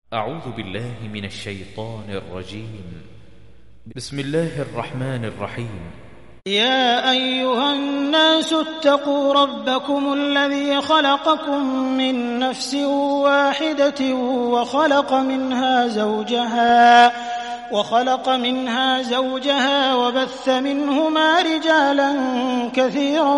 أعوذ بالله من الشيطان الرجيم. بسم الله الرحمن الرحيم. يا أيها الناس اتقوا ربكم الذي خلقكم من نفس واحدة وخلق منها زوجها وبث منهما رجالا كثيرا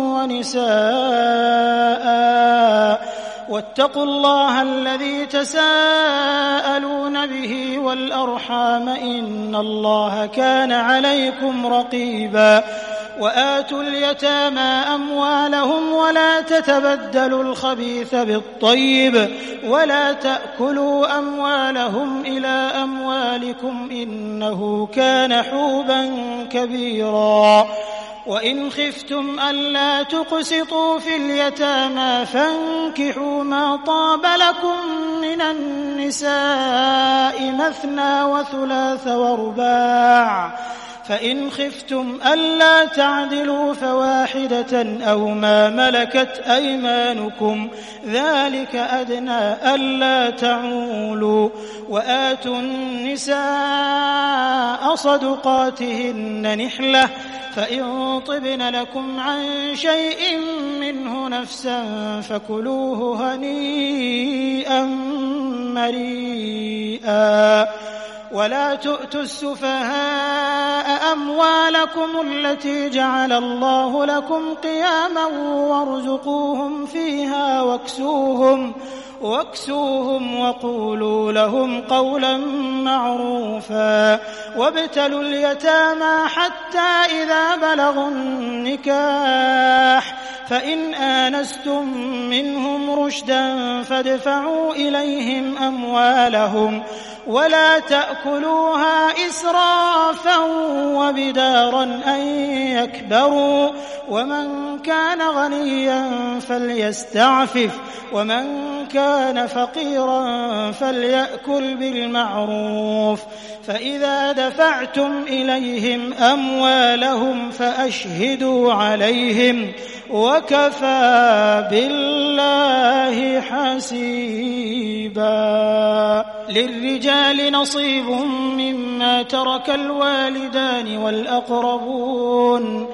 ونساء واتقوا الله الذي تساءلون به والأرحام إن الله كان عليكم رقيبا. وآتوا اليتامى أموالهم ولا تتبدلوا الخبيث بالطيب ولا تأكلوا أموالهم إلى أموالكم إنه كان حوبا كبيرا. وإن خفتم ألا تقسطوا في اليتامى فانكحوا ما طاب لكم من النساء مثنى وثلاث ورباع، فإن خفتم ألا تعدلوا فواحدة أو ما ملكت أيمانكم ذلك أدنى ألا تعولوا. وآتوا النساء صدقاتهن نحلة فإن طبن لكم عن شيء منه نفسا فكلوه هنيئا مريئا. ولا تؤتوا السفهاء أموالكم التي جعل الله لكم قياما وارزقوهم فيها واكسوهم وقولوا لهم قولا معروفا. وابتلوا اليتامى حتى إذا بلغوا النكاح فإن آنستم منهم رشدا فادفعوا إليهم أموالهم ولا تأكلوها إسرافا وبدارا أن يكبروا. ومن كان غنيا فليستعفف ومن كان فقيرا فليأكل بالمعروف. فإذا دفعتم إليهم أموالهم فأشهدوا عليهم وكفى بالله حسيبا. للرجال نصيب مما ترك الوالدان والأقربون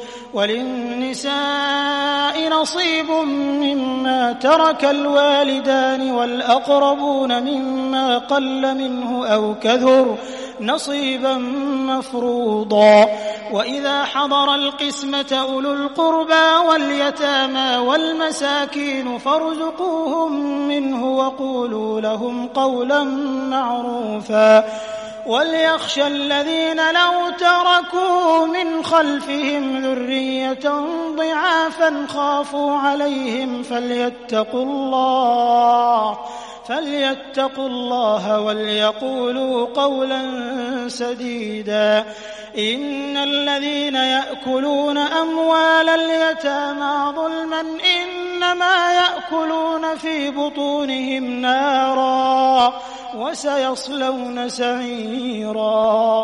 وللنساء نصيب مما ترك الوالدان والأقربون مما قل منه أو كثر نصيبا مفروضا. وإذا حضر القسمة أولو القربى واليتامى والمساكين فارزقوهم منه وقولوا لهم قولا معروفا. وليخشى الذين لو تركوا من خلفهم ذرية ضعافا خافوا عليهم فليتقوا الله وليقولوا قولا سديدا. إن الذين يأكلون أموال اليتامى ظلما إنما يأكلون في بطونهم نارا وسيصلون سعيرا.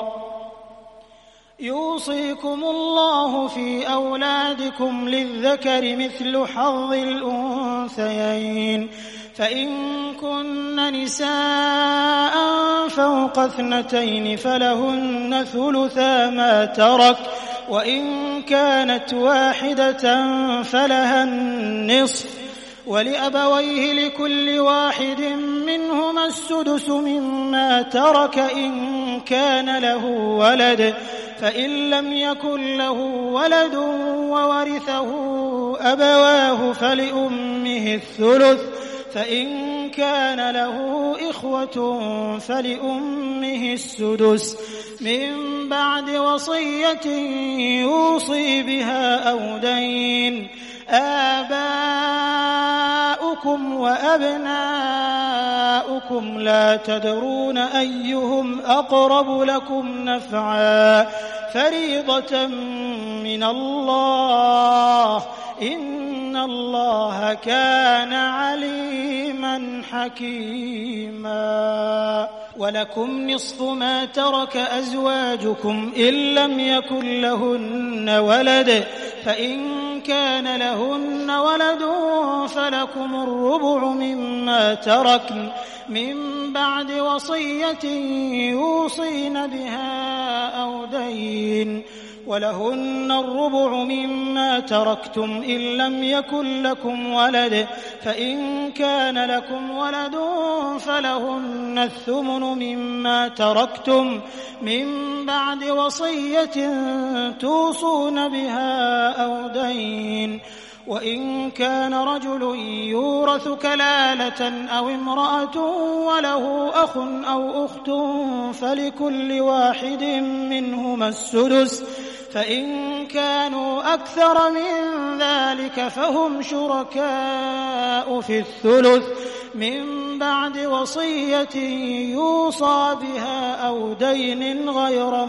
يوصيكم الله في أولادكم للذكر مثل حظ الأنثيين فإن كن نساء فوق 2 فلهن ثلثا ما ترك وإن كانت واحدة فلها النصف ولأبويه لكل واحد منهما السدس مما ترك إن كان له ولد فإن لم يكن له ولد وورثه أبواه فلأمه الثلث فإن كان له إخوة فلأمه السدس من بعد وصية يوصي بها أو دين. آباؤكم وأبناؤكم لا تدرون أيهم أقرب لكم نفعا فريضة من الله إن الله كان عليما حكيما. ولكم نصف ما ترك أزواجكم إن لم يكن لهن ولد فإن كان لهن ولد فلكم الربع مما تركن من بعد وصية يوصين بها أو دين ولهن الربع مما تركتم إن لم يكن لكم ولد فإن كان لكم ولد فلهن الثمن مما تركتم من بعد وصية توصون بها أو دين وإن كان رجل يورث كلالة أو امرأة وله أخ أو أخت فلكل واحد منهما السدس فإن كانوا أكثر من ذلك فهم شركاء في الثلث من بعد وصية يوصى بها أو دين غير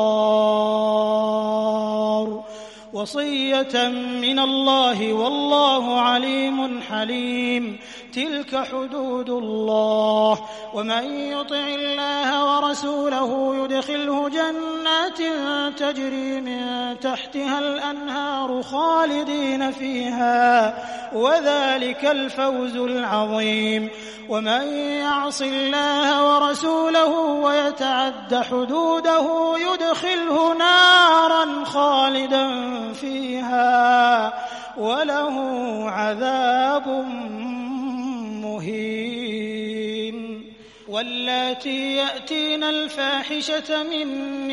مضار وصية من الله والله عليم حليم تلك حدود الله ومن يطع الله ورسوله يدخله جنات تجري من تحتها الأنهار خالدين فيها وذلك الفوز العظيم ومن يعص الله ورسوله ويتعد حدوده يدخله نارا خالدا فيها وله عذاب مهين واللاتي يأتين الفاحشة من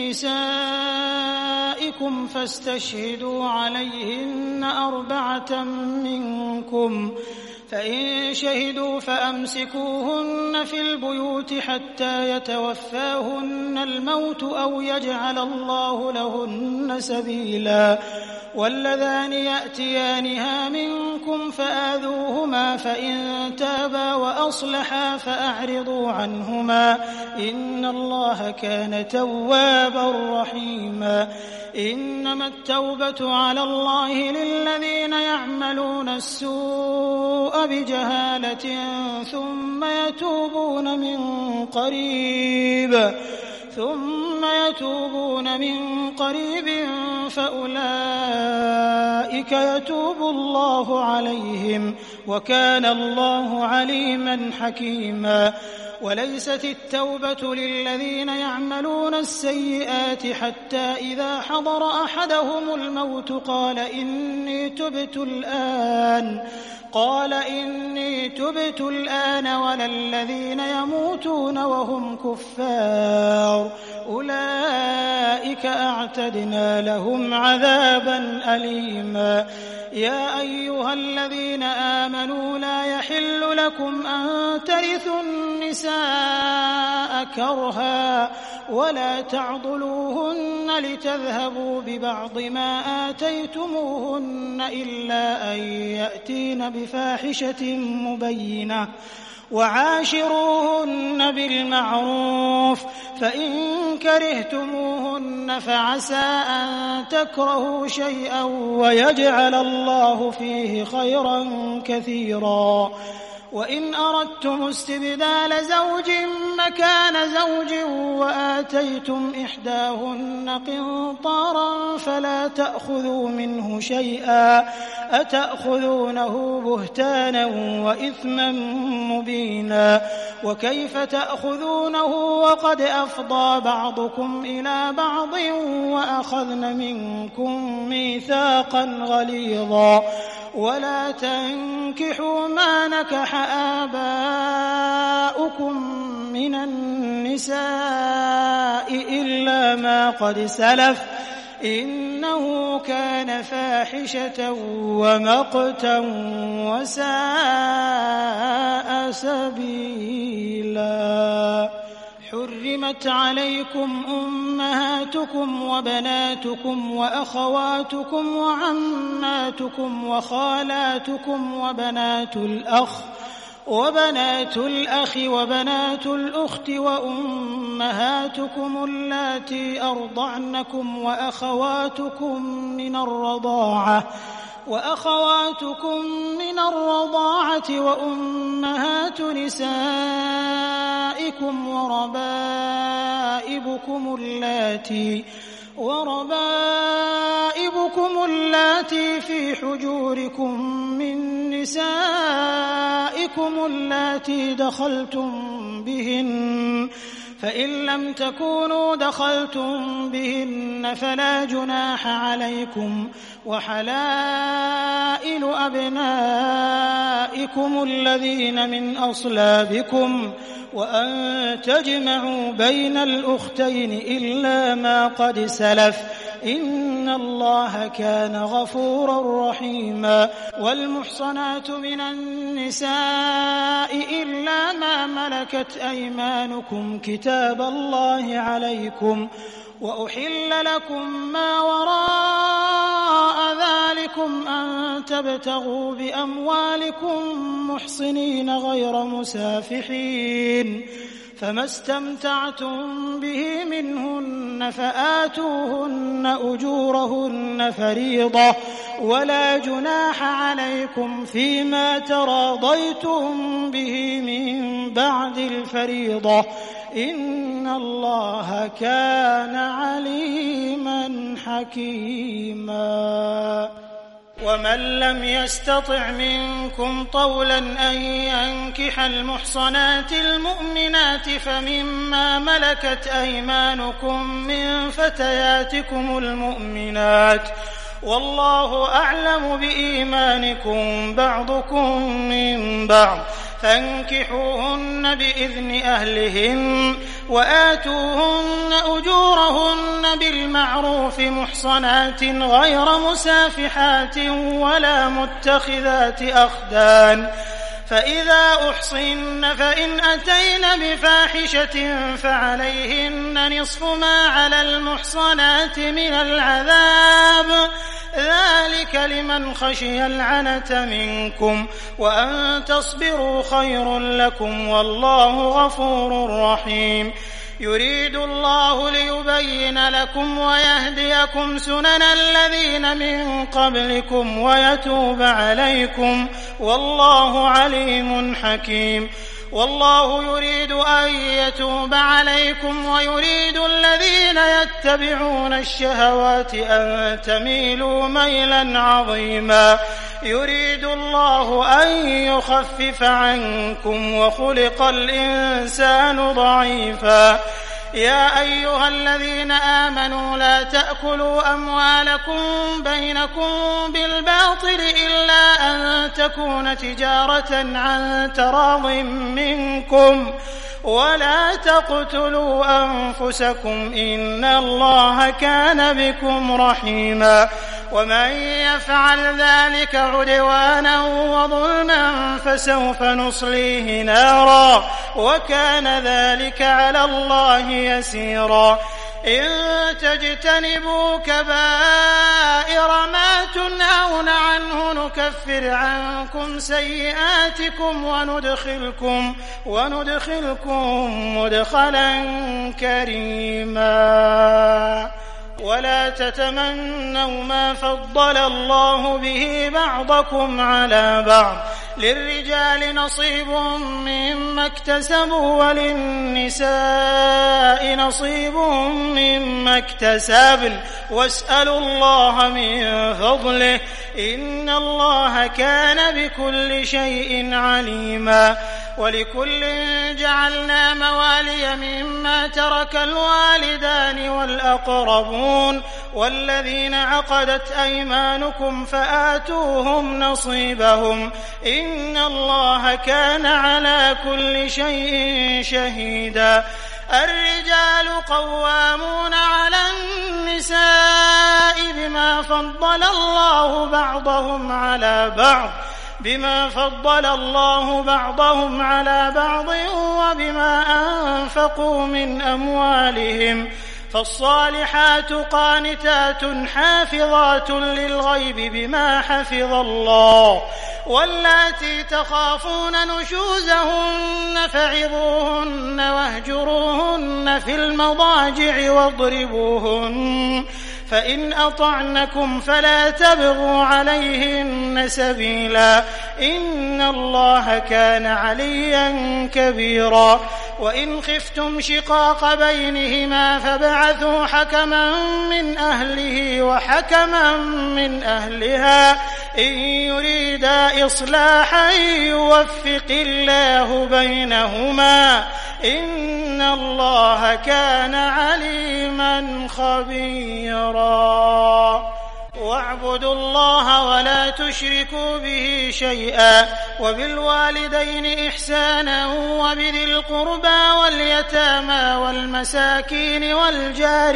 نسائكم فاستشهدوا عليهن 4 منكم فإن شهدوا فأمسكوهن في البيوت حتى يتوفاهن الموت أو يجعل الله لهن سبيلا واللذان يأتيانها منكم فآذوهما فإن تابا وأصلحا فأعرضوا عنهما إن الله كان توابا رحيما إنما التوبة على الله للذين يعملون السوء بجهالة ثم يتوبون من قريب فأولئك يتوب الله عليهم وكان الله عليما حكيما وليست التوبة للذين يعملون السيئات حتى إذا حضر أحدهم الموت قال إني تبت الآن ولا الذين يموتون وهم كفار أولئك أعتدنا لهم عذابا أليما يا أيها الذين آمنوا لا يحل لكم أن ترثوا النساء كرها ولا تعضلوهن لتذهبوا ببعض ما آتيتموهن إلا أن يأتين بفاحشة مبينة وعاشروهن بالمعروف فإن كرهتموهن فعسى أن تكرهوا شيئا ويجعل الله فيه خيرا كثيرا وإن أردتم استبدال زوج مكان زوج وآتيتم إحداهن قنطارا فلا تأخذوا منه شيئا أتأخذونه بهتانا وإثما مبينا وكيف تأخذونه وقد أفضى بعضكم إلى بعض وأخذن منكم ميثاقا غليظا ولا تنكحوا ما نكح آباؤكم من النساء إلا ما قد سلف إنه كان فاحشة ومقتا وساء سبيلا حرمت عليكم أمهاتكم وبناتكم وأخواتكم وعماتكم وخالاتكم وبنات الأخ وبنات الأخت وأمهاتكم اللاتي أرضعنكم وأخواتكم من الرضاعة وأمهات نسائكم وربائبكم اللاتي في حجوركم من نسائكم اللاتي دخلتم بهن، فإن لم تكونوا دخلتم بهن فلا جناح عليكم، وحلائل أبنائكم الذين من أصلابكم، وأن تجمعوا بين الأختين إلا ما قد سلف، إن الله كان غفورا رحيما. والمحصنات من النساء إلا ما ملكت أيمانكم كتاب الله عليكم، وأحل لكم ما وراء ذلكم أن تبتغوا بأموالكم محصنين غير مسافحين، فما استمتعتم به منهن فآتوهن أجورهن فريضة، ولا جناح عليكم فيما تراضيتم به من بعد الفريضة، إن الله كان عليما حكيما. ومن لم يستطع منكم طولا أن ينكح المحصنات المؤمنات فمما ملكت أيمانكم من فتياتكم المؤمنات، والله أعلم بإيمانكم بعضكم من بعض، فانكحوهن بإذن أهلهن وآتوهن أجورهن بالمعروف محصنات غير مسافحات ولا متخذات أخدان، فإذا أحصن فإن أتين بفاحشة فعليهن نصف ما على المحصنات من العذاب، ذلك لمن خشي العنة منكم، وأن تصبروا خير لكم، والله غفور رحيم. يريد الله ليبين لكم ويهديكم سنن الذين من قبلكم ويتوب عليكم، والله عليم حكيم. والله يريد أن يتوب عليكم ويريد الذين يتبعون الشهوات أن تميلوا ميلا عظيما. يريد الله أن يخفف عنكم وخلق الإنسان ضعيفا. يا أيها الذين آمنوا لا تأكلوا أموالكم بينكم بالباطل إلا أن تكون تجارة عن تراض منكم، ولا تقتلوا أنفسكم إن الله كان بكم رحيما. ومن يفعل ذلك عدوانا وظلما فسوف نصليه نارا، وكان ذلك على الله يسيرا. إن تجتنبوا كبائر ما تنهون عنه نكفر عنكم سيئاتكم وندخلكم مدخلا كريما. ولا تتمنوا ما فضل الله به بعضكم على بعض، للرجال نصيب مما اكتسبوا وللنساء نصيب مما اكتسبن، واسألوا الله من فضله إن الله كان بكل شيء عليما. ولكل جعلنا موالي مما ترك الوالدان والأقربون والذين عقدت أيمانكم فآتوهم نصيبهم إن الله كان على كل شيء شهيدا. الرجال قوامون على النساء بما فضل الله بعضهم على بعض وبما أنفقوا من أموالهم، فالصالحات قانتات حافظات للغيب بما حفظ الله، واللاتي تخافون نشوزهن فعظوهن واهجروهن في المضاجع واضربوهن، فإن أطعنكم فلا تبغوا عليهن سبيلا إن الله كان عليا كبيرا. وإن خفتم شقاق بينهما فابعثوا حكما من أهله وحكما من أهلها إن يريدا إصلاحا يوفق الله بينهما إن الله كان عليما خبيرا واعبدوا الله ولا تشركوا به شيئا وبالوالدين إحسانا وبذي القربى واليتامى والمساكين والجار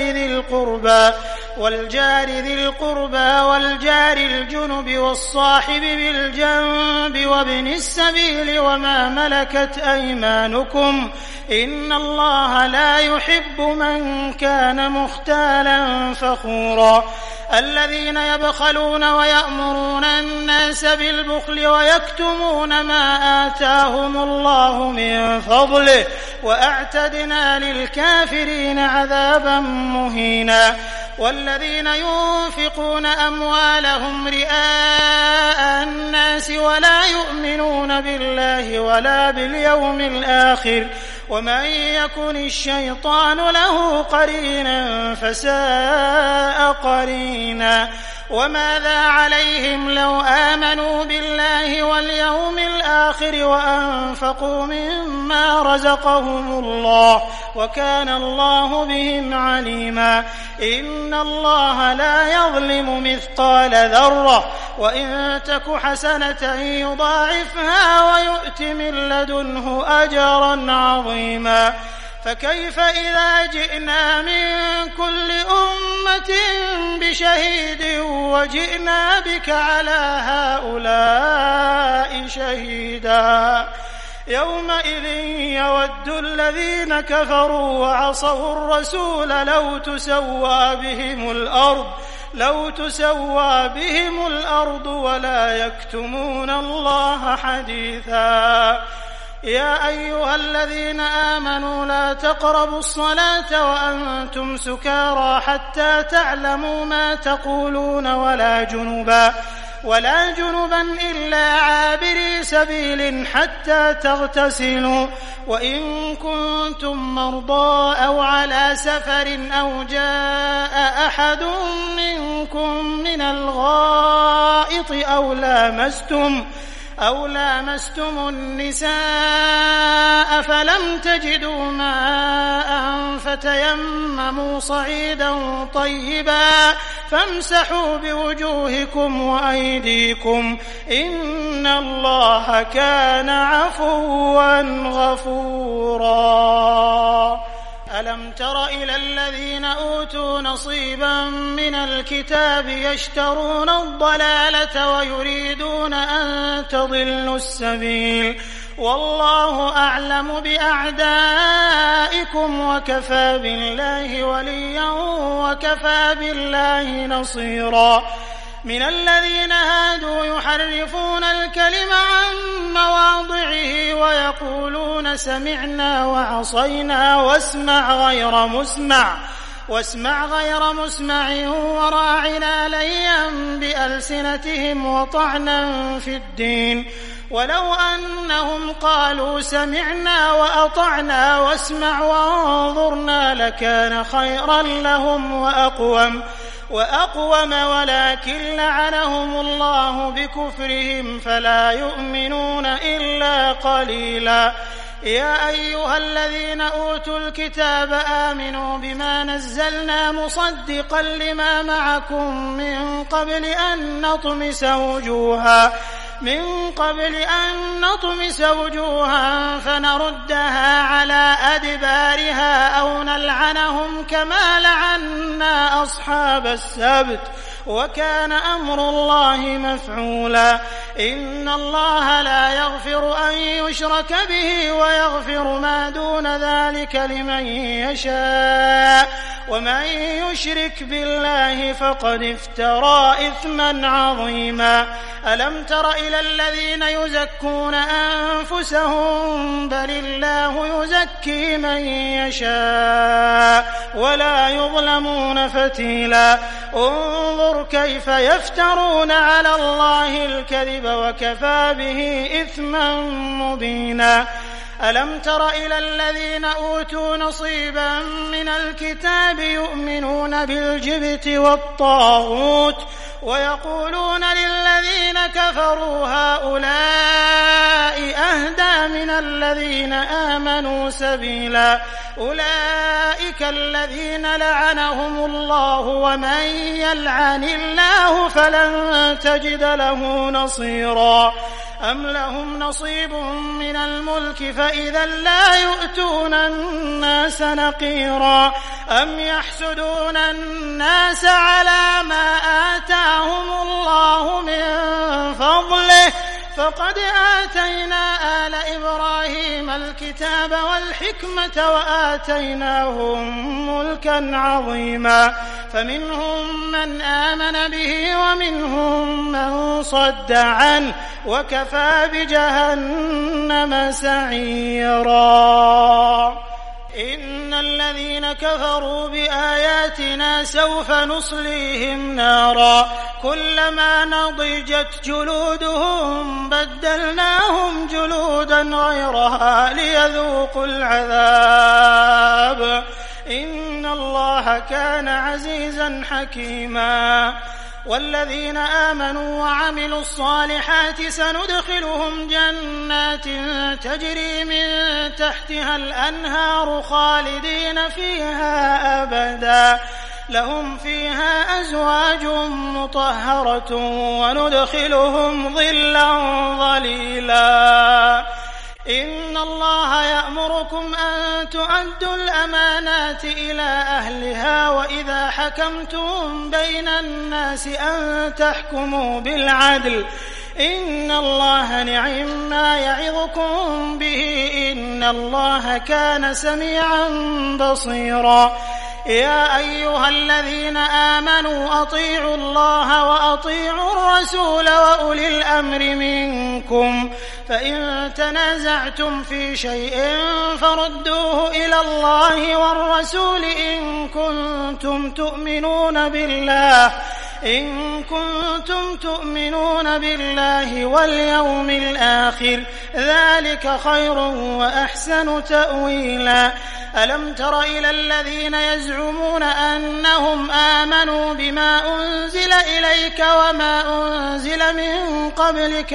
ذي القربى والجار الجنب والصاحب بالجنب وابن السبيل وما ملكت أيمانكم إن الله لا يحب من كان مختالا فخورا الذين يبخلون ويأمرون الناس بالبخل ويكتمون ما آتاهم الله من فضله وأعتدنا للكافرين عذابا مهينا والذين ينفقون أموالهم رئاء الناس ولا يؤمنون بالله ولا باليوم الآخر ومن يكن الشيطان له قرينا فساء قرينا وماذا عليهم لو آمنوا بالله واليوم الآخر وأنفقوا مما رزقهم الله وكان الله بهم عليما إن الله لا يظلم مثقال ذرة وإن تك حسنة يضاعفها ويؤت من لدنه أجرا عظيما فكيف إذا جئنا من كل أمة بشهيد وجئنا بك على هؤلاء شهيدا يومئذ يود الذين كفروا وعصوا الرسول لو تسوى بهم الأرض ولا يكتمون الله حديثا يا أيها الذين آمنوا لا تقربوا الصلاة وأنتم سكارى حتى تعلموا ما تقولون ولا جنبا إلا عابري سبيل حتى تغتسلوا وإن كنتم مرضى أو على سفر أو جاء أحد منكم من الغائط أو لامستم النساء فلم تجدوا ماء فتيمموا صعيدا طيبا فامسحوا بوجوهكم وأيديكم إن الله كان عفوا غفورا ألم تر إلى الذين أوتوا نصيبا من الكتاب يشترون الضلالة ويريدون أن تضلوا السبيل والله أعلم بأعدائكم وكفى بالله وليا وكفى بالله نصيرا من الذين هادوا يحرفون الكلم عن مواضعه ويقولون سمعنا وعصينا واسمع غير مسمع وراعنا ليا بألسنتهم وطعنا في الدين ولو أنهم قالوا سمعنا وأطعنا واسمع وانظرنا لكان خيرا لهم وأقوم ولكن لعنهم الله بكفرهم فلا يؤمنون إلا قليلا يا أيها الذين أوتوا الكتاب آمنوا بما نزلنا مصدقا لما معكم من قبل أن نطمس وجوها فنردها على أدبارها أو نلعنهم كما لعنا أصحاب السبت وكان أمر الله مفعولا إن الله لا يغفر أن يشرك به ويغفر ما دون ذلك لمن يشاء ومن يشرك بالله فقد افترى إثما عظيما ألم تر إلى الذين يزكون أنفسهم بل الله يزكي من يشاء ولا يظلمون فتيلا انظر كيف يفترون على الله الكذب وكفى به إثما مبينا ألم تر إلى الذين أوتوا نصيبا من الكتاب يؤمنون بالجبت والطاغوت ويقولون للذين كفروا هؤلاء أهدى من الذين آمنوا سبيلا أولئك الذين لعنهم الله ومن يلعن الله فلن تجد له نصيرا أم لهم نصيب من الملك فإذا لا يؤتون الناس نقيرا أم يحسدون الناس على ما آتاهم الله من فضله فقد آتينا آل إبراهيم الكتاب والحكمة وآتيناهم ملكا عظيما فمنهم من آمن به ومنهم من صد عنه وكفى بجهنم سعيرا إن الذين كفروا بآياتنا سوف نصليهم نارا كلما نضجت جلودهم بدلناهم جلودا غيرها ليذوقوا العذاب إن الله كان عزيزا حكيما والذين آمنوا وعملوا الصالحات سندخلهم جنات تجري من تحتها الأنهار خالدين فيها أبدا لهم فيها أزواج مطهرة وندخلهم ظلا ظليلا إن الله يأمركم أن تؤدوا الأمانات إلى أهلها وإذا حكمتم بين الناس أن تحكموا بالعدل إن الله نعم ما يعظكم به إن الله كان سميعا بصيرا يا أيها الذين آمنوا أطيعوا الله وأطيعوا الرسول وأولي الأمر منكم فإن تنازعتم في شيء فردوه إلى الله والرسول إن كنتم تؤمنون بالله واليوم الآخر ذلك خير وأحسن تأويلا ألم تر إلى الذين يزعمون أنهم آمنوا بما أنزل إليك وما أنزل من قبلك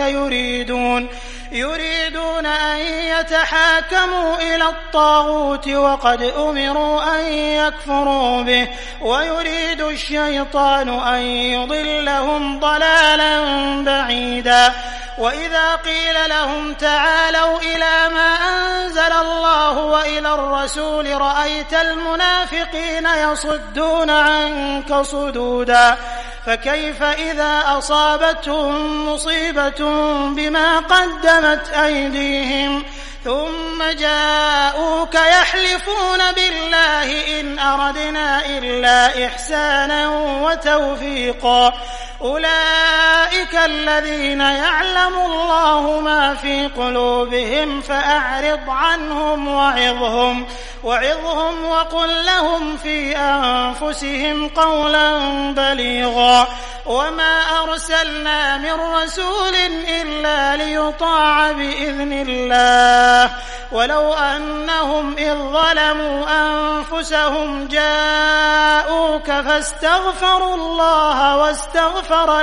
يريدون أن يتحاكموا إلى الطاغوت وقد أمروا أن يكفروا به ويريد الشيطان أن يضلهم ضلالا بعيدا وإذا قيل لهم تعالوا إلى ما أنزل الله وإلى الرسول رأيت المنافقين يصدون عنك صدودا فكيف إذا أصابتهم مصيبة بما قدمت أيديهم ثم جاءوك يحلفون بالله إن أردنا إلا إحسانا وتوفيقا أولئك الذين يعلم الله ما في قلوبهم فأعرض عنهم وعظهم وقل لهم في أنفسهم قولا بليغا وما أرسلنا من رسول إلا ليطاع بإذن الله ولو أنهم إذ ظلموا أنفسهم جاءوك فاستغفروا الله واستغفر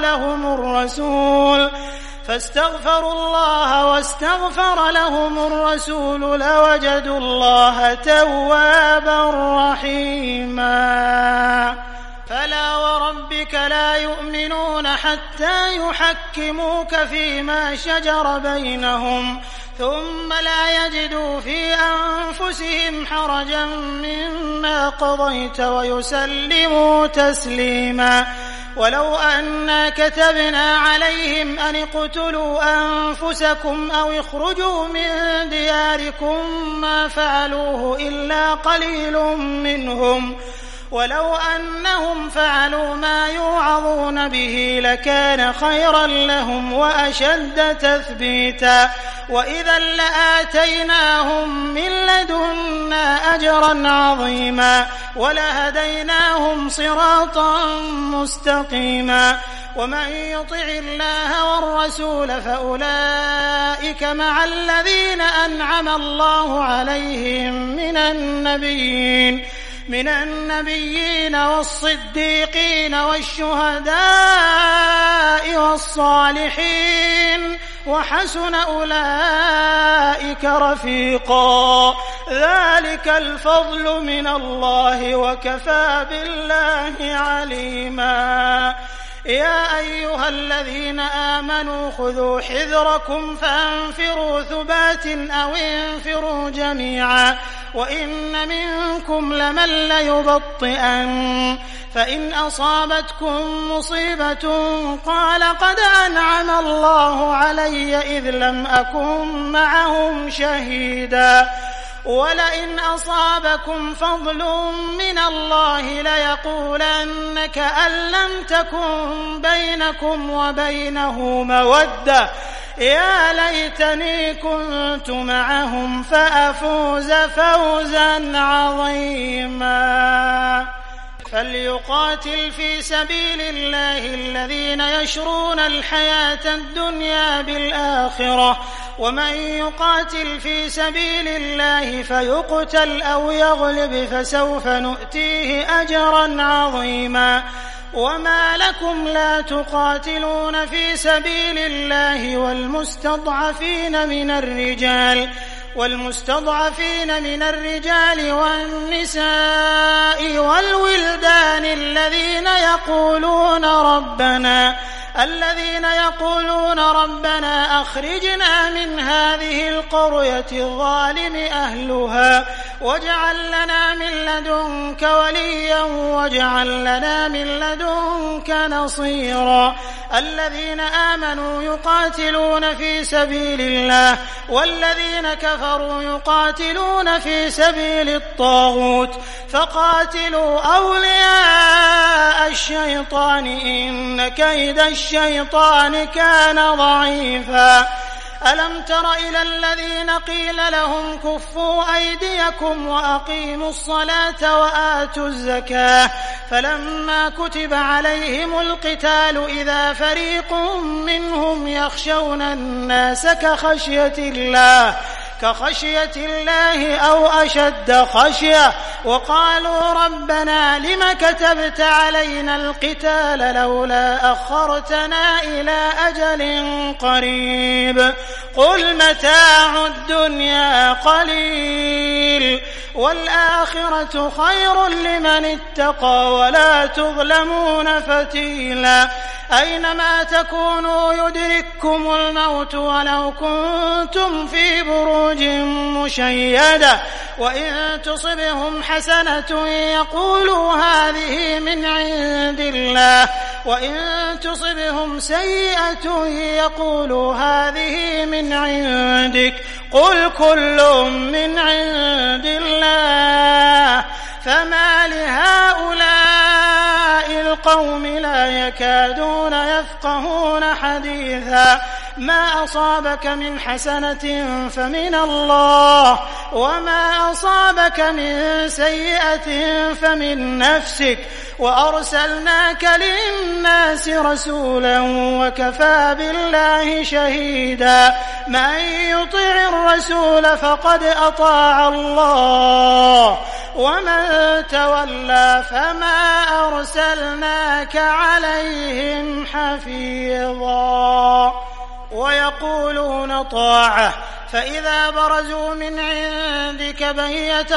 لهم الرسول لوجدوا الله توابا رحيما فلا وربك لا يؤمنون حتى يحكموك فيما شجر بينهم ثم لا يجدوا في أنفسهم حرجا مما قضيت ويسلموا تسليما ولو أنا كتبنا عليهم أن اقتلوا أنفسكم أو اخرجوا من دياركم ما فعلوه إلا قليل منهم ولو أنهم فعلوا ما يوعظون به لكان خيرا لهم وأشد تثبيتا وإذا لآتيناهم من لدنا أجرا عظيما ولهديناهم صراطا مستقيما ومن يطع الله والرسول فأولئك مع الذين أنعم الله عليهم من النبيين والصديقين والشهداء والصالحين وحسن أولئك رفيقا ذلك الفضل من الله وكفى بالله عليما يا أيها الذين آمنوا خذوا حذركم فانفروا ثبات أو انفروا جميعا وإن منكم لمن ليبطئن فإن أصابتكم مصيبة قال قد أنعم الله علي إذ لم أكن معهم شهيدا ولئن أصابكم فضل من الله ليقولن كأن لم تكن بينكم وبينه مودة يا ليتني كنت معهم فأفوز فوزا عظيما فليقاتل في سبيل الله الذين يشرون الحياة الدنيا بالآخرة ومن يقاتل في سبيل الله فيقتل أو يغلب فسوف نؤتيه أجرا عظيما وما لكم لا تقاتلون في سبيل الله والمستضعفين من الرجال والنساء والولدان الذين يقولون ربنا أخرجنا من هذه القرية الظالم أهلها واجعل لنا من لدنك وليا واجعل لنا من لدنك نصيرا الذين آمنوا يقاتلون في سبيل الله والذين كفروا يقاتلون في سبيل الطاغوت فقاتلوا أولياء الشيطان إن كيد الشيطان كان ضعيفا ألم تر إلى الذين قيل لهم كفوا أيديكم وأقيموا الصلاة وآتوا الزكاة فلما كتب عليهم القتال إذا فريق منهم يخشون الناس كخشية الله أو أشد خشية وقالوا ربنا لم كتبت علينا القتال لولا أخرتنا إلى أجل قريب قل متاع الدنيا قليل والآخرة خير لمن اتقى ولا تظلمون فتيلا أينما تكونوا يدرككم الموت ولو كنتم في بروج مشيدة وإن تصبهم حسنة يقولوا هذه من عند الله وإن تصبهم سيئة يقولوا هذه من عندك قل كل من عند الله فما لهؤلاء القوم لا يكادون يفقهون حديثا ما أصابك من حسنة فمن الله وما أصابك من سيئة فمن نفسك وأرسلناك للناس رسولا وكفى بالله شهيدا من يطع الرسول فقد أطاع الله ومن تولى فما أرسلناك عليهم حفيظا ويقولون طاعة فإذا برزوا من عندك بيت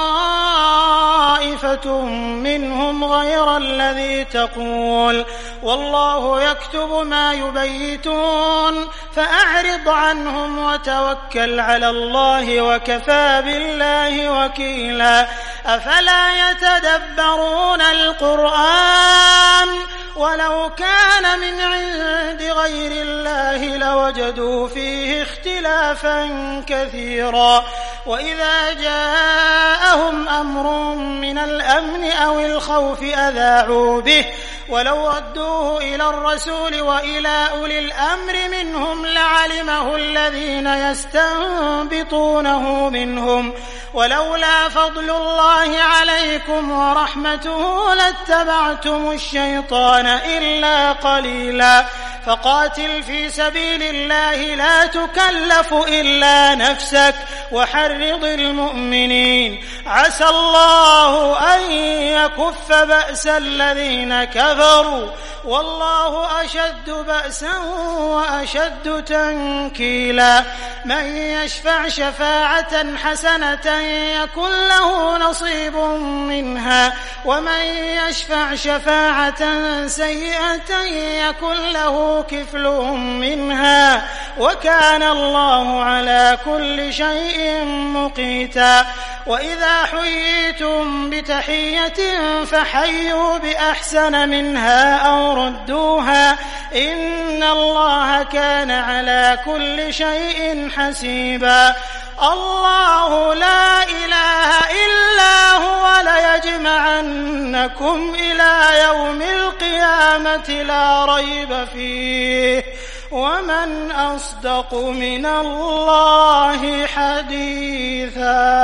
طائفة منهم غير الذي تقول والله يكتب ما يبيتون فأعرض عنهم وتوكل على الله وكفى بالله وكيلا أفلا يتدبرون القرآن ولو كان من عند غير الله لوجدوا فيه اختلافا كثيرا وإذا جاءهم أمر من الأمر الأمن أو الخوف أذاعوا به ولو ردوه إلى الرسول وإلى أولي الأمر منهم لعلمه الذين يستنبطونه منهم ولولا فضل الله عليكم ورحمته لاتبعتم الشيطان إلا قليلا فقاتل في سبيل الله لا تكلف إلا نفسك وحرض المؤمنين عسى الله أن يكف بأس الذين كفروا والله أشد بأسا وأشد تنكيلا من يشفع شفاعة حسنة يكن له نصيب منها ومن يشفع شفاعة سيئة يكن له كفل منها وكان الله على كل شيء مقيتا وإذا حييتم بتحية فحيوا بأحسن منها أو ردوها إن الله كان على كل شيء حسيبا الله لا إله إلا هو ليجمعنكم إلى يوم القيامة لا ريب فيه ومن أصدق من الله حديثا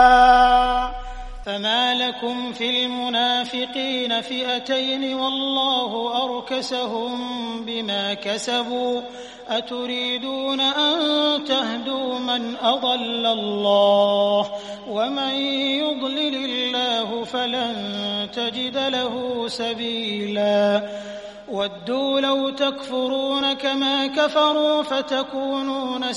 فما لكم في المنافقين فئتين والله أركسهم بما كسبوا أتريدون أن تهدوا من أضل الله ومن يضلل الله فلن تجد له سبيلا ودوا لو تكفرون كما كفروا فتكونون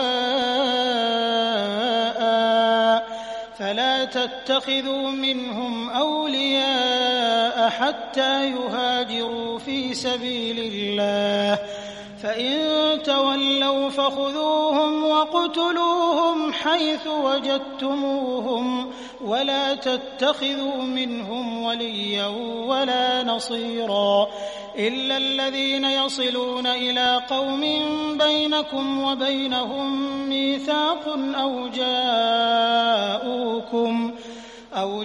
سواء فلا تتخذوا منهم أولياء حتى يهاجروا في سبيل الله فإن تولوا فخذوهم وقتلوهم حيث وجدتموهم ولا تتخذوا منهم وليا ولا نصيرا إلا الذين يصلون إلى قوم بينكم وبينهم ميثاق أو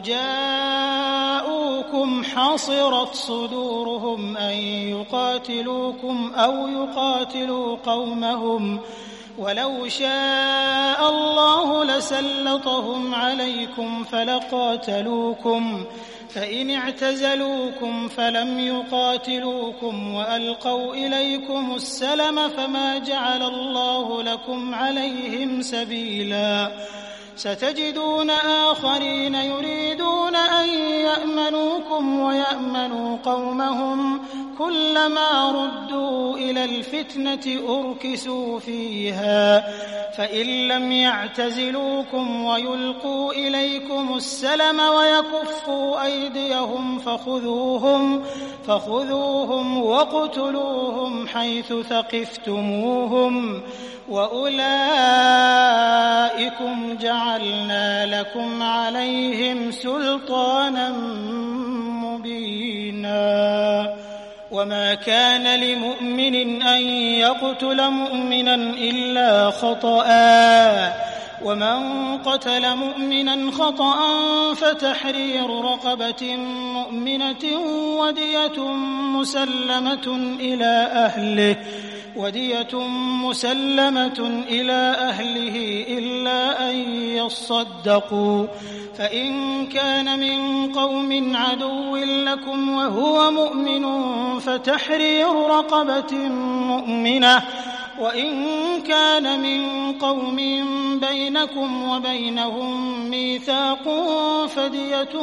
جاءوكم حصرت صدورهم أن يقاتلوكم أو يقاتلوا قومهم ولو شاء الله لسلطهم عليكم فلقاتلوكم فإن اعتزلوكم فلم يقاتلوكم وألقوا إليكم السلم فما جعل الله لكم عليهم سبيلا ستجدون آخرين يريدون أن يأمنوكم ويأمنوا قومهم كلما ردوا إلى الفتنة أركسوا فيها فإن لم يعتزلوكم ويلقوا إليكم السلم ويكفوا أيديهم فخذوهم واقتلوهم حيث ثقفتموهم وأولئكم جعلنا لكم عليهم سلطانا مبينا وما كان لمؤمن أن يقتل مؤمنا إلا خطأ ومن قتل مؤمنا خطأ فتحرير رقبة مؤمنة ودية مسلمة إلى أهله إلا أن يصدقوا فإن كان من قوم عدو لكم وهو مؤمن فتحرير رقبة مؤمنة وإن كان من قوم بينكم وبينهم ميثاق فدية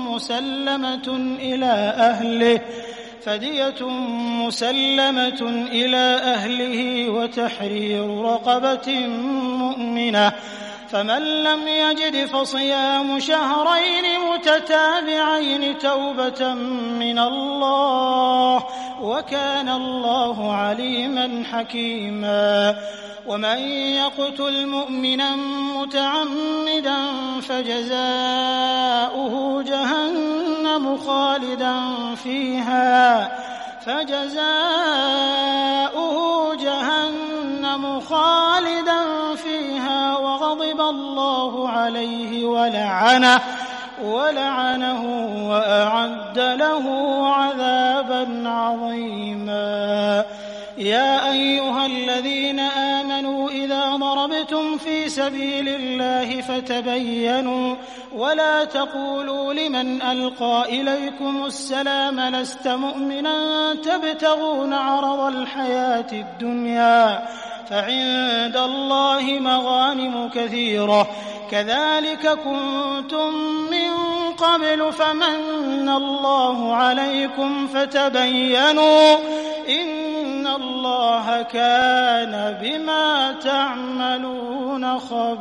مسلمة إلى أهله وتحرير رقبة مؤمنة فمن لم يجد فصيام شهرين متتابعين توبة من الله وكان الله عليما حكيما ومن يقتل مؤمنا متعمدا فجزاؤه جهنم خالدا فيها وغضب الله عليه ولعنه وأعد له عذابا عظيما. يا أيها الذين آمنوا إذا ضربتم في سبيل الله فتبينوا ولا تقولوا لمن ألقى إليكم السلام لست مؤمنا تبتغون عرض الحياة الدنيا فعند الله مغانم كثيرة كذلك كنتم من قبل فمن الله عليكم فتبينوا إن الله كان بما تعملون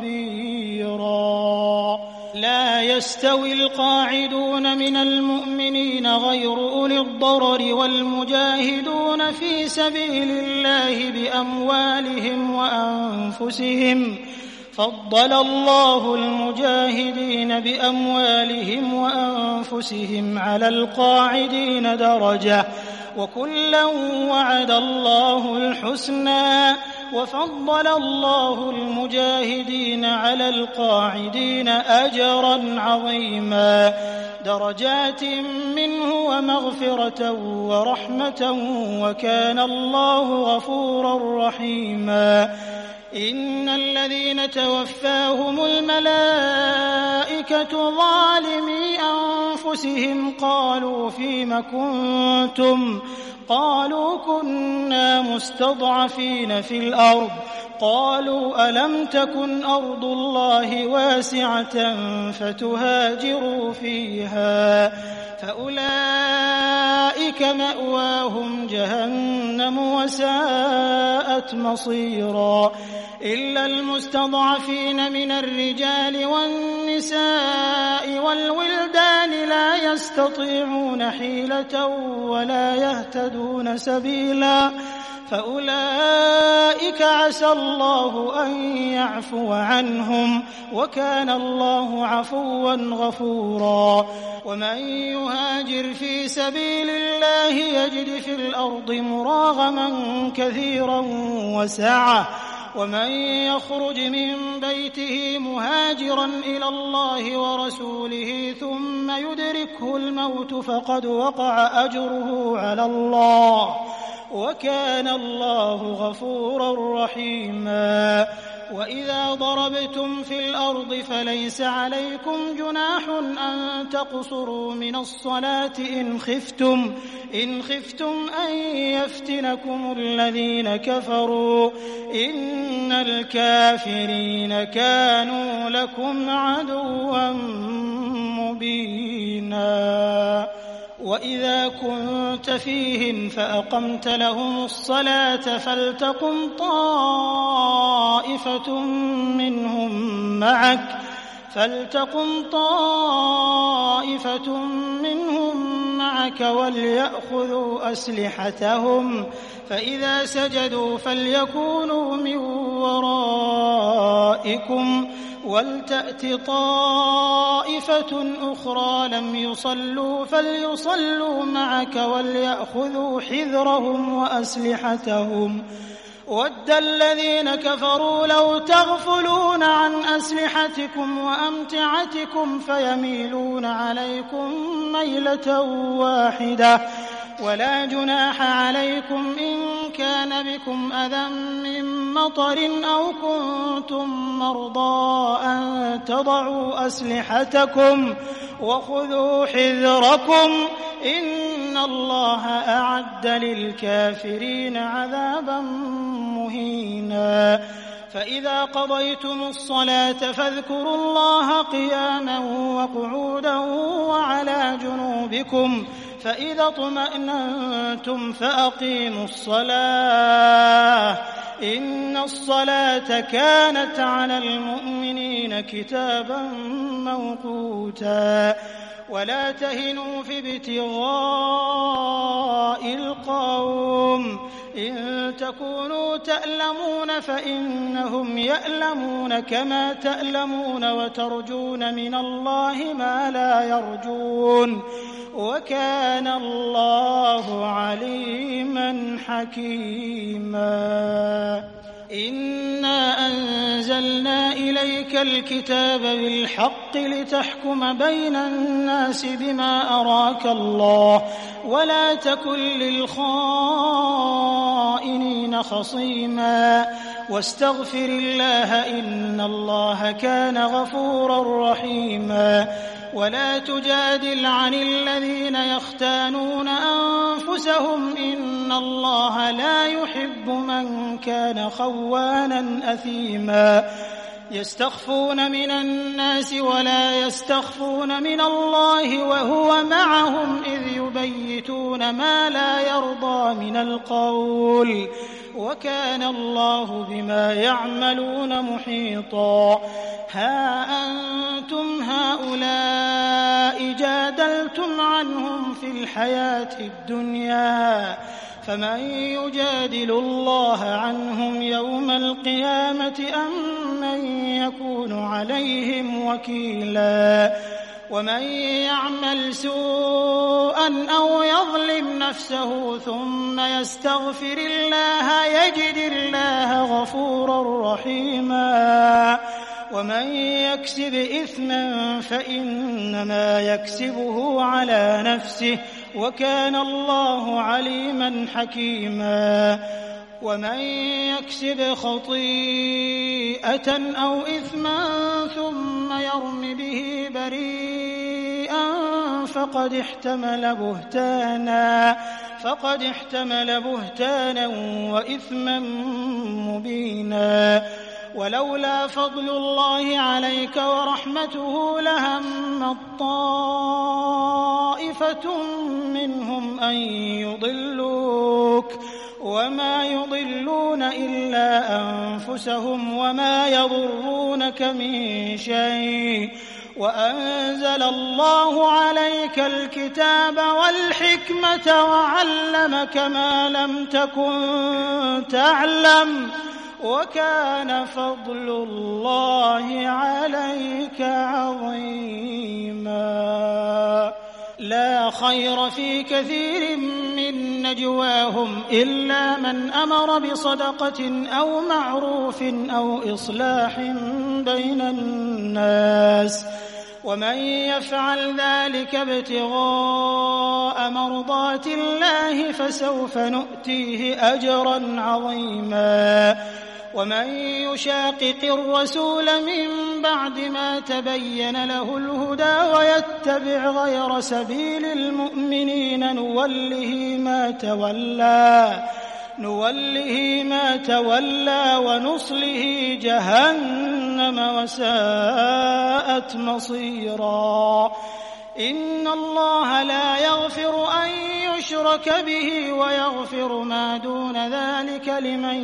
خبيرا. لا يستوي القاعدون من المؤمنين غير أولي الضرر والمجاهدون في سبيل الله بأموالهم وأنفسهم فضل الله المجاهدين بأموالهم وأنفسهم على القاعدين درجة وكلا وعد الله الحسنى وفضل الله المجاهدين على القاعدين أجرا عظيما درجات منه ومغفرة ورحمة وكان الله غفورا رحيما. إن الذين توفاهم الملائكة ظالمي أنفسهم قالوا فيم كنتم قالوا كنا مستضعفين في الأرض قالوا ألم تكن أرض الله واسعة فتهاجروا فيها فأولئك مأواهم جهنم وساءت مصيرا. إلا المستضعفين من الرجال والنساء والولدان لا يستطيعون حيلة ولا يهتدون سبيلا فأولئك عسى الله أن يعفو عنهم وكان الله عفوا غفورا. ومن يهاجر في سبيل الله يجد في الأرض مراغما كثيرا وسعة ومن يخرج من بيته مهاجرا إلى الله ورسوله ثم يدركه الموت فقد وقع أجره على الله وكان الله غفورا رحيما. وإذا ضربتم في الأرض فليس عليكم جناح أن تقصروا من الصلاة إن خفتم أن يفتنكم الذين كفروا إن الكافرين كانوا لكم عدوا مبينا. وإذا كنت فيهم فأقمت لهم الصلاة فلتقم طائفة منهم معك وليأخذوا أسلحتهم فإذا سجدوا فليكونوا من ورائكم ولتأت طائفة أخرى لم يصلوا فليصلوا معك وليأخذوا حذرهم وأسلحتهم وَدَّ الَّذِينَ كَفَرُوا لَوْ تَغْفُلُونَ عَنْ أَسْلِحَتِكُمْ وَأَمْتِعَتِكُمْ فَيَمِيلُونَ عَلَيْكُمْ مَيْلَةً وَاحِدَةً ولا جناح عليكم إن كان بكم أذى من مطر أو كنتم مرضى أن تضعوا أسلحتكم وخذوا حذركم إن الله أعد للكافرين عذابا مهينا. فإذا قضيتم الصلاة فاذكروا الله قياما وقعودا وعلى جنوبكم فإذا اطمأننتم فأقيموا الصلاة إن الصلاة كانت على المؤمنين كتابا موقوتا. ولا تهنوا في ابتغاء القوم إن تكونوا تألمون فإنهم يألمون كما تألمون وترجون من الله ما لا يرجون وكان الله عليما حكيما. إنا أنزلنا إليك الكتاب بالحق لتحكم بين الناس بما أراك الله ولا تكن للخائنين خصيما واستغفر الله إن الله كان غفورا رحيما ولا تجادل عن الذين يختانون أنفسهم إن الله لا يحب من كان خوانا أثيما يستخفون من الناس ولا يستخفون من الله وهو معهم إذ يبيتون ما لا يرضى من القول وكان الله بما يعملون محيطا ها أنتم هؤلاء جادلتم عنهم في الحياة الدنيا فمن يجادل الله عنهم يوم القيامة أم من يكون عليهم وكيلا ومن يعمل سوءا أو يظلم نفسه ثم يستغفر الله يجد الله غفورا رحيما ومن يكسب إثما فإنما يكسبه على نفسه وكان الله عليما حكيما ومن يكسب خطيئة أو إثما ثم يرم به بريئا فقد احتمل بهتانا وإثما مبينا ولولا فضل الله عليك ورحمته لهم طائفة منهم أن يضلوك وما يضلون إلا أنفسهم وما يضرونك من شيء وأنزل الله عليك الكتاب والحكمة وعلمك ما لم تكن تعلم وكان فضل الله عليك عظيما لا خير في كثير من نجواهم إلا من أمر بصدقة أو معروف أو إصلاح بين الناس ومن يفعل ذلك ابتغاء مرضات الله فسوف نؤتيه أجرا عظيما ومن يشاقق الرسول من بعد ما تبين له الهدى ويتبع غير سبيل المؤمنين نوله ما تولى ونصله جهنم وساءت مصيرا إن الله لا يغفر أن يشرك به ويغفر ما دون ذلك لمن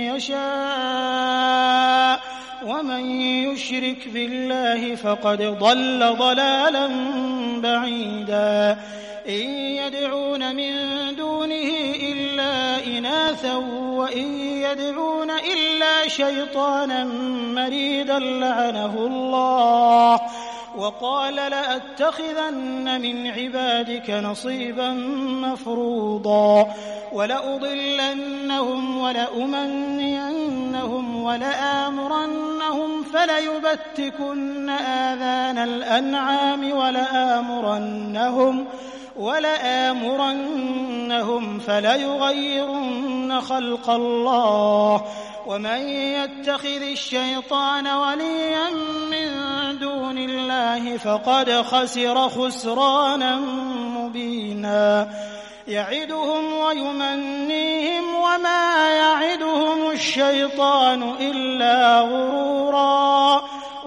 يشاء ومن يشرك بالله فقد ضل ضلالا بعيدا إن يدعون من دونه إلا إناثا وإن يدعون إلا شيطانا مريدا لعنه الله وقال لأتخذن من عبادك نصيبا مفروضا ولأضلنهم ولأمنينهم ولآمرنهم فليبتكن آذان الأنعام ولآمرنهم فليغيرن خلق الله ومن يتخذ الشيطان وليا من دون الله فقد خسر خسرانا مبينا يعدهم ويمنيهم وما يعدهم الشيطان إلا غرورا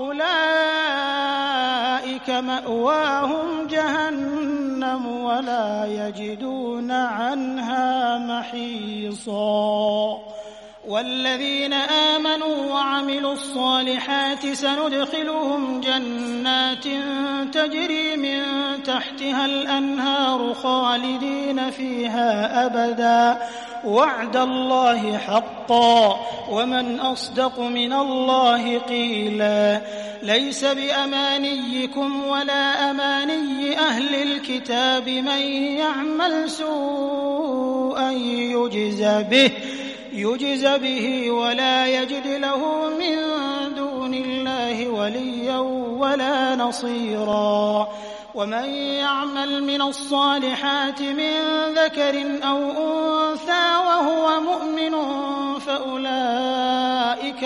أولئك مأواهم جهنم ولا يجدون عنها محيصا والذين آمنوا وعملوا الصالحات سندخلهم جنات تجري من تحتها الأنهار خالدين فيها أبدا وعد الله حقا ومن أصدق من الله قيلا ليس بأمانيكم ولا أماني أهل الكتاب من يعمل سوءا يجز به ولا يجد له من دون الله وليا ولا نصيرا. ومن يعمل من الصالحات من ذكر أو أنثى وهو مؤمن فأولئك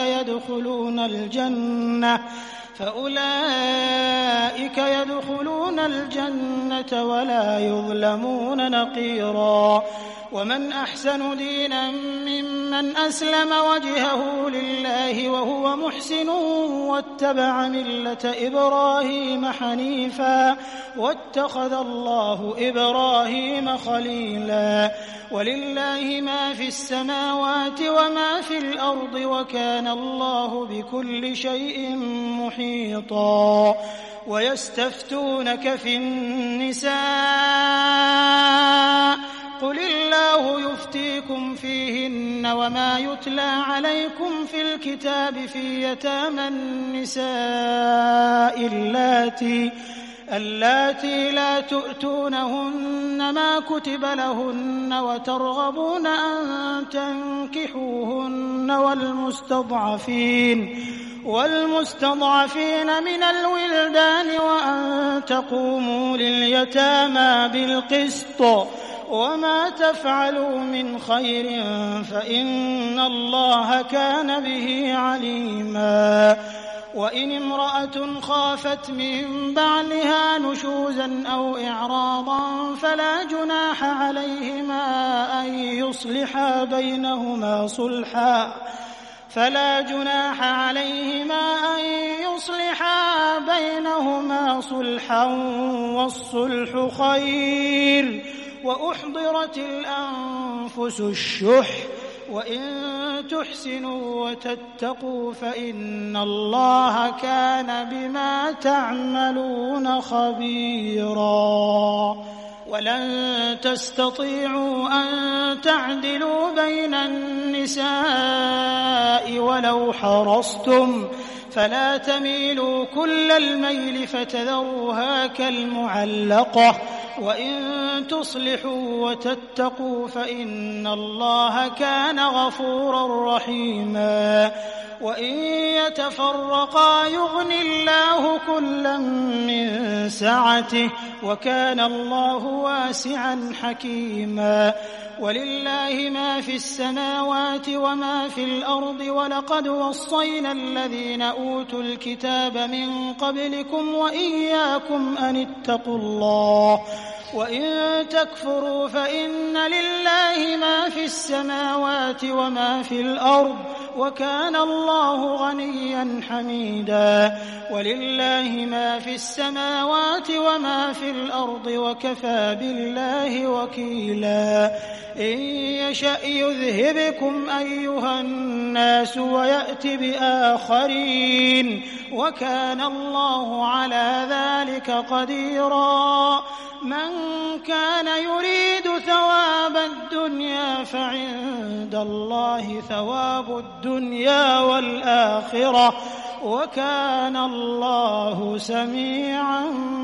يدخلون الجنة ولا يظلمون نقيرا. ومن أحسن دينا ممن أسلم وجهه لله وهو محسن واتبع ملة إبراهيم حنيفا واتخذ الله إبراهيم خليلا. ولله ما في السماوات وما في الأرض وكان الله بكل شيء محيطا. ويستفتونك في النساء قل الله يفتيكم فيهن وما يتلى عليكم في الكتاب في يتامى النساء اللاتي لا تؤتونهن ما كتب لهن وترغبون أن تنكحوهن والمستضعفين من الولدان وأن تقوموا لليتامى بالقسط وما تفعلوا من خير فإن الله كان به عليما. وإن امرأة خافت من بعلها نشوزا أو إعراضا فلا جناح عليهما أن يصلحا بينهما صلحا والصلح خير. وأحضرت الأنفس الشح وإن تحسنوا وتتقوا فإن الله كان بما تعملون خبيرا. ولن تستطيعوا أن تعدلوا بين النساء ولو حرصتم فلا تميلوا كل الميل فتذروها كالمعلقة. وإن تصلحوا وتتقوا فإن الله كان غفورا رحيما. وإن يتفرقا يغن الله كلا من سعته وكان الله واسعا حكيما. ولله ما في السماوات وما في الأرض ولقد وصينا الذين أوتوا الكتاب من قبلكم وإياكم أن اتقوا الله. وإن تكفروا فإن لله ما في السماوات وما في الأرض وكان الله غنيا حميدا. ولله ما في السماوات وما في الأرض وكفى بالله وكيلا. إن يشأ يذهبكم أيها الناس ويأت بآخرين وكان الله على ذلك قديرا. من كان يريد ثواب الدنيا فعند الله ثواب الدنيا والآخرة وكان الله سميعا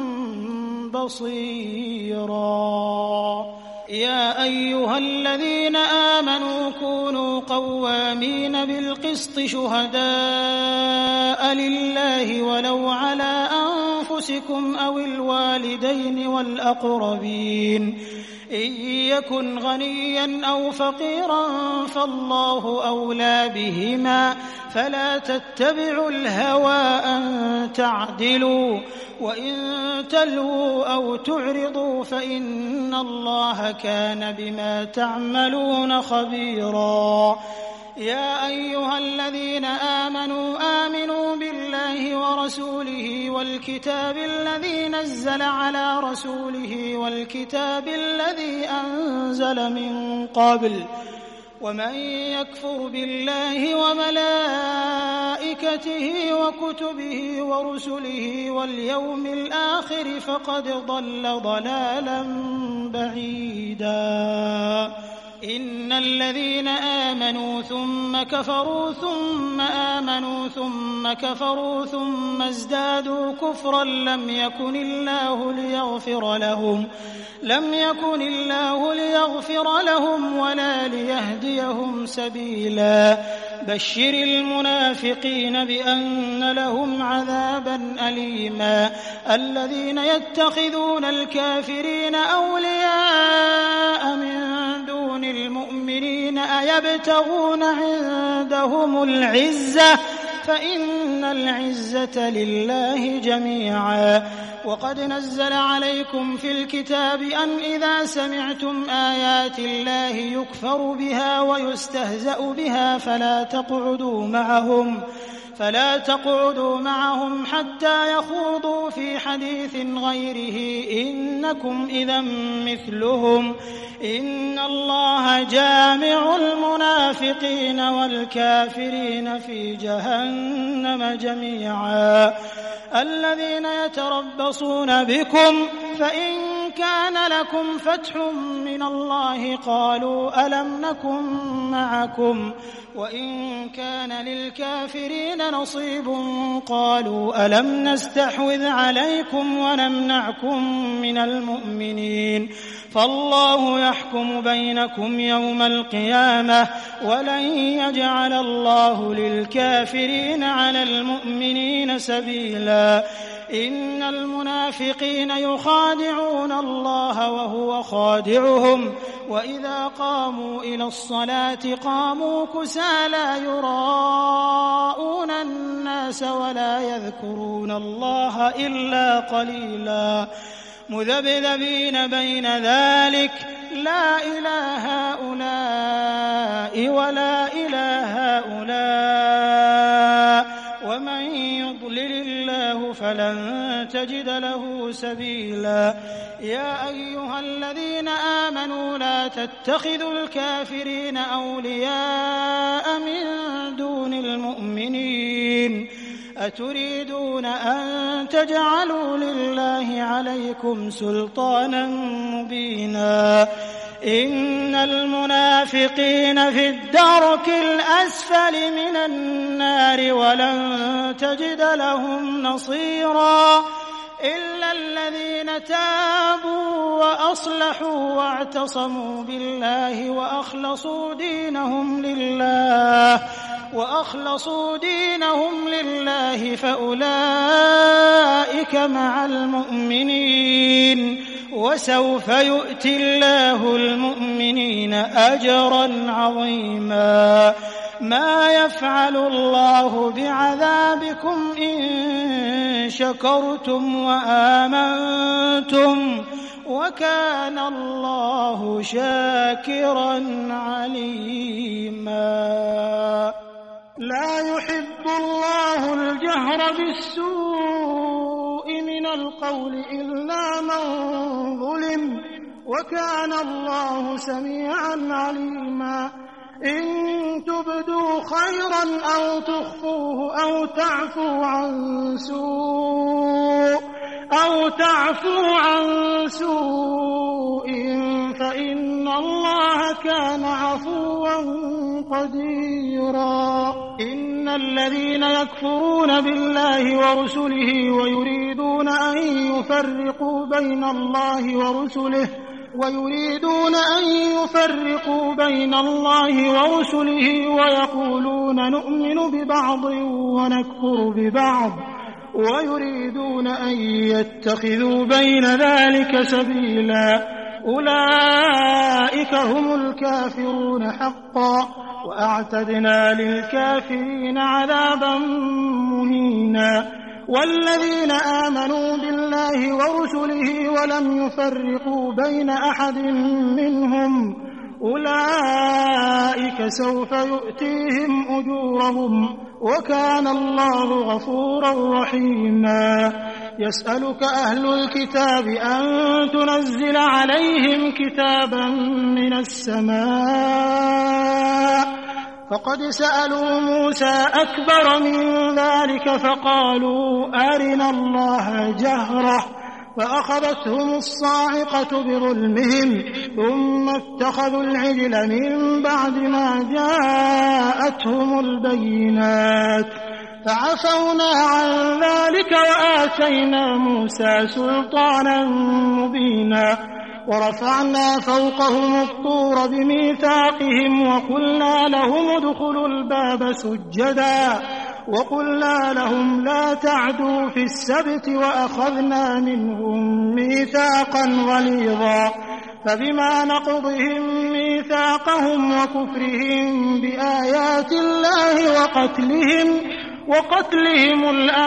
بصيرا. يا أيها الذين آمنوا كونوا قوامين بالقسط شهداء لله ولو على أنفسكم أو الوالدين والأقربين. إن يكن غنيا أو فقيرا فالله أولى بهما فلا تتبعوا الهوى أن تعدلوا. وإن تلووا أو تعرضوا فإن الله كان بما تعملون خبيرا. يا أيها الذين آمنوا بالله ورسوله والكتاب الذي نزل على رسوله والكتاب الذي أنزل من قبل. ومن يكفر بالله وملائكته وكتبه ورسله واليوم الآخر فقد ضل ضلالا بعيدا. إن الذين آمنوا ثم كفروا ثم آمنوا ثم كفروا ثم ازدادوا كفرا لم يكن الله ليغفر لهم ولا ليهديهم سبيلا بشر المنافقين بأن لهم عذابا أليما الذين يتخذون الكافرين أولياء من دون المؤمنين أيبتغون عندهم العزة فإن العزة لله جميعا وقد نزل عليكم في الكتاب أن إذا سمعتم آيات الله يكفر بها ويستهزأ بها فلا تقعدوا معهم حتى يخوضوا في حديث غيره إنكم إذا مثلهم إن الله جامع المنافقين والكافرين في جهنم جميعا الذين يتربصون بكم فإن كان لكم فتح من الله قالوا ألم نكن معكم وإن كان للكافرين نصيب قالوا ألم نستحوذ عليكم ونمنعكم من المؤمنين فالله يحكم بينكم يوم القيامة ولن يجعل الله للكافرين على المؤمنين سبيلا إن المنافقين يخادعون الله وهو خادعهم وإذا قاموا إلى الصلاة قاموا كسالى يراءون الناس ولا يذكرون الله إلا قليلا مذبذبين بين ذلك لا إله هؤلاء ولا إله هؤلاء ومن يضلل الله فلن تجد له سبيلا يا أيها الذين آمنوا لا تتخذوا الكافرين أولياء من دون المؤمنين أتريدون أن تجعلوا لله عليكم سلطانا مبينا إن المنافقين في الدرك الأسفل من النار ولن تجد لهم نصيرا إلا الذين تابوا وأصلحوا واعتصموا بالله وأخلصوا دينهم لله فأولئك مع المؤمنين وسوف يؤتي الله المؤمنين أجرا عظيما ما يفعل الله بعذابكم إن شكرتم وآمنتم وكان الله شاكرا عليما لا يحب الله الجهر بالسوء من القول إلا من ظلم وكان الله سميعا عليما إن تبدوا خيرا أو تخفوه أو تعفوا عن سوء فإن الله كان عفوا قديرا إن الذين يكفرون بالله ورسله ويريدون أن يفرقوا بين الله ورسله ويقولون نؤمن ببعض ونكفر ببعض ويريدون أن يتخذوا بين ذلك سبيلا أولئك هم الكافرون حقا وأعتدنا للكافرين عذابا مهينا والذين آمنوا بالله ورسله ولم يفرقوا بين أحد منهم أولئك سوف يؤتيهم أجورهم وكان الله غفورا رحيما يسألك أهل الكتاب أن تنزل عليهم كتابا من السماء فقد سألوا موسى أكبر من ذلك فقالوا أرنا الله جهرة فأخذتهم الصاعقة بظلمهم ثم اتخذوا العجل من بعد ما جاءتهم البينات فعفونا عن ذلك وآتينا موسى سلطانا مبينا ورفعنا فوقهم الطور بميثاقهم وقلنا لهم ادخلوا الباب سجدا وقلنا لهم لا تعدوا في السبت وأخذنا منهم ميثاقا غليظا فبما نقضهم ميثاقهم وكفرهم بآيات الله وقتلهم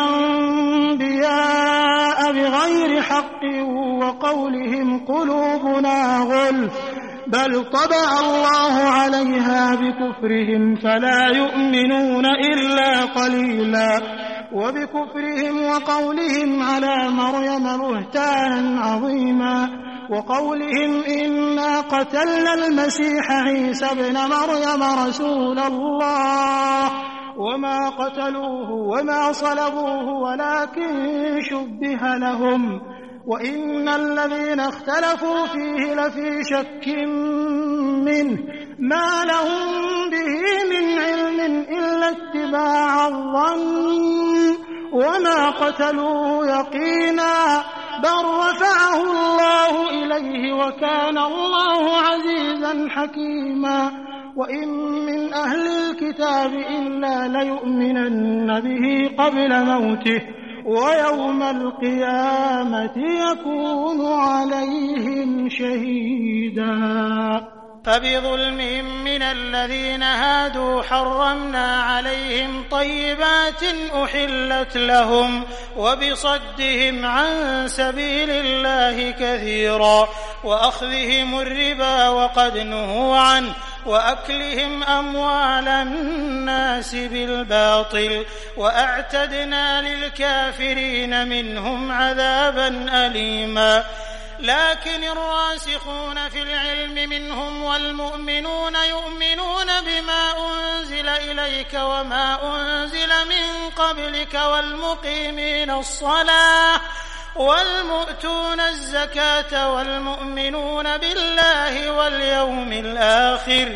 الأنبياء بغير حق وقولهم قلوبنا غلف بل طبع الله عليها بكفرهم فلا يؤمنون إلا قليلا وبكفرهم وقولهم على مريم بهتانا عظيما وقولهم إنا قتلنا المسيح عيسى ابن مريم رسول الله وما قتلوه وما صلبوه ولكن شبه لهم وإن الذين اختلفوا فيه لفي شك منه ما لهم به من علم إلا اتباع الظن وما قتلوه يقينا بل رفعه الله إليه وكان الله عزيزا حكيما وإن من أهل الكتاب إلا ليؤمنن به قبل موته ويوم القيامة يكون عليهم شهيدا فبظلم من الذين هادوا حرمنا عليهم طيبات أحلت لهم وبصدهم عن سبيل الله كثيرا وأخذهم الربا وقد نهوا عنه وأكلهم أموال الناس بالباطل وأعتدنا للكافرين منهم عذابا أليما لكن الراسخون في العلم منهم والمؤمنون يؤمنون بما أنزل إليك وما أنزل من قبلك والمقيمين الصلاة والمؤتون الزكاة والمؤمنون بالله واليوم الآخر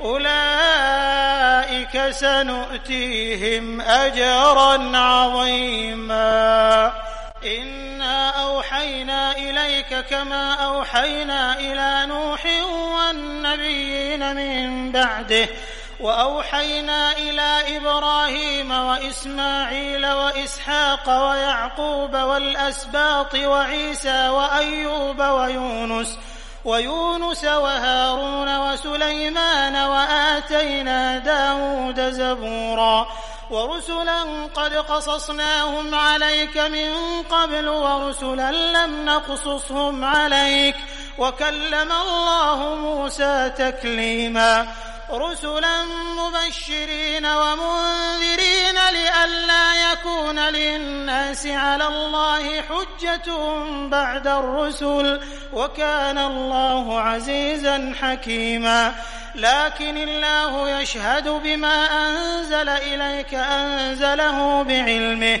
أولئك سنؤتيهم أجرا عظيما إنا أوحينا إليك كما أوحينا إلى نوح والنبيين من بعده وأوحينا إلى إبراهيم وإسماعيل وإسحاق ويعقوب والأسباط وعيسى وأيوب ويونس وهارون وسليمان وآتينا داود زبورا ورسلا قد قصصناهم عليك من قبل ورسلا لم نقصصهم عليك وكلم الله موسى تكليما رسلا مبشرين ومنذرين لئلا يكون للناس على الله حجة بعد الرسل وكان الله عزيزا حكيما لكن الله يشهد بما أنزل إليك أنزله بعلمه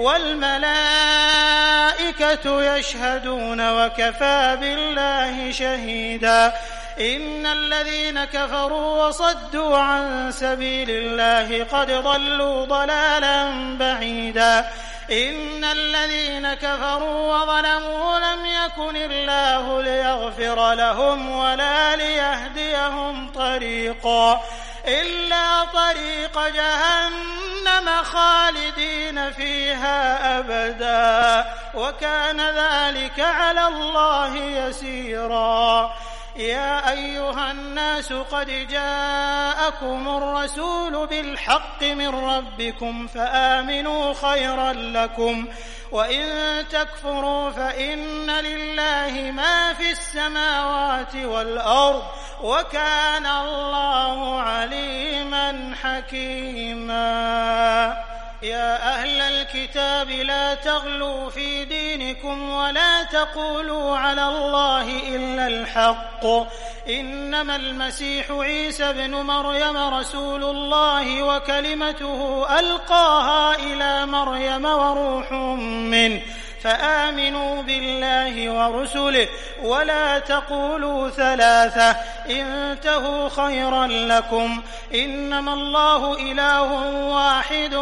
والملائكة يشهدون وكفى بالله شهيدا إن الذين كفروا وصدوا عن سبيل الله قد ضلوا ضلالا بعيدا إن الذين كفروا وظلموا لم يكن الله ليغفر لهم ولا ليهديهم طريقا إلا طريق جهنم خالدين فيها أبدا وكان ذلك على الله يسيرا يا أيها الناس قد جاءكم الرسول بالحق من ربكم فآمنوا خيرا لكم وإن تكفروا فإن لله ما في السماوات والأرض وكان الله عليما حكيما يا أهل الكتاب لا تغلوا في دينكم ولا تقولوا على الله إلا الحق إنما المسيح عيسى ابن مريم رسول الله وكلمته ألقاها إلى مريم وروح منه فآمنوا بالله ورسله ولا تقولوا ثلاثة انتهوا خيرا لكم إنما الله إله واحد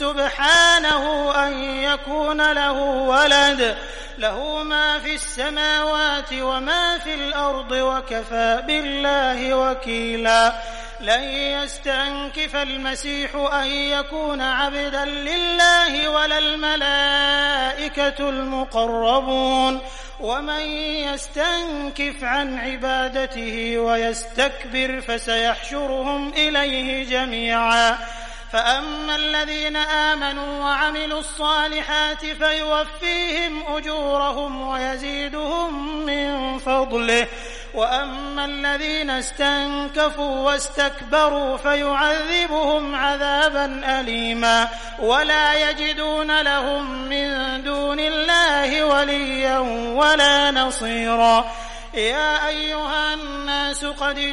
سبحانه أن يكون له ولد له ما في السماوات وما في الأرض وكفى بالله وكيلا لن يستنكف المسيح أن يكون عبدا لله ولا الملائكة المقربون ومن يستنكف عن عبادته ويستكبر فسيحشرهم إليه جميعا فأما الذين آمنوا وعملوا الصالحات فيوفيهم أجورهم ويزيدهم من فضله وأما الذين استنكفوا واستكبروا فيعذبهم عذابا أليما ولا يجدون لهم من دون الله وليا ولا نصيرا يا أيها الناس قد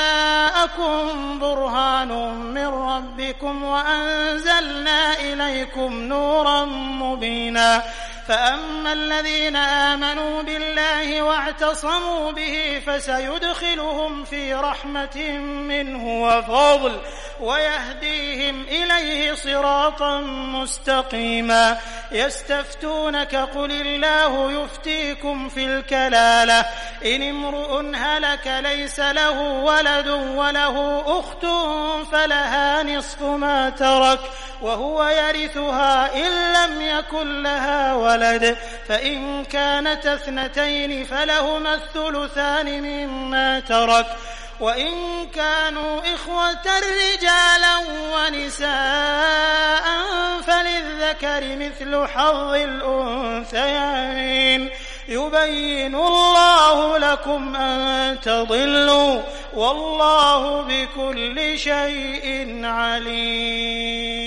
جاءكم برهان من ربكم وأنزلنا إليكم نورا مبينا فأما الذين آمنوا بالله واعتصموا به فسيدخلهم في رحمة منه وفضل ويهديهم إليه صراطا مستقيما يستفتونك قل الله يفتيكم في الكلالة إن امرؤ هلك ليس له ولد وله أخت فلها نصف ما ترك وهو يرثها إن لم يكن لها ولد فإن كانت اثنتين فلهما الثلثان مما ترك وإن كانوا إخوة رجالا ونساء فللذكر مثل حظ الأنثيين يبين الله لكم أن تضلوا والله بكل شيء عليم.